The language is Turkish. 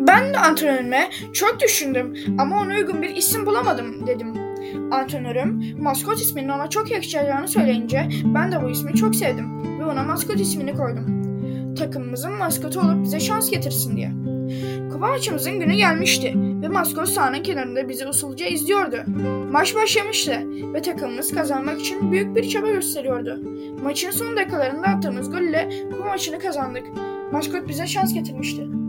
Ben de antrenörüme çok düşündüm ama ona uygun bir isim bulamadım dedim. Antrenörüm maskot isminin ona çok yakışacağını söyleyince ben de bu ismi çok sevdim ve ona maskot ismini koydum. Takımımızın maskotu olup bize şans getirsin diye. Kupa maçımızın günü gelmişti ve maskot sahanın kenarında bizi usulca izliyordu. Maç başlamıştı ve takımımız kazanmak için büyük bir çaba gösteriyordu. Maçın son dakikalarında attığımız golle kupa maçını kazandık. Maskot bize şans getirmişti.